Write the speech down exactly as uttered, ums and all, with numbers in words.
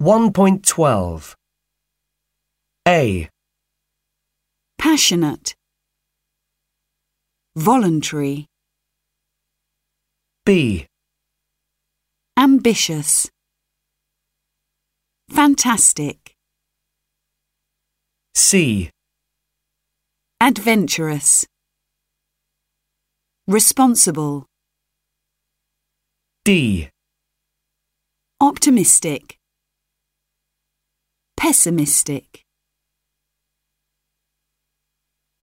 one point twelve. A. Passionate. Voluntary. B. Ambitious. Fantastic. C. Adventurous. Responsible. D. Optimistic. Pessimistic.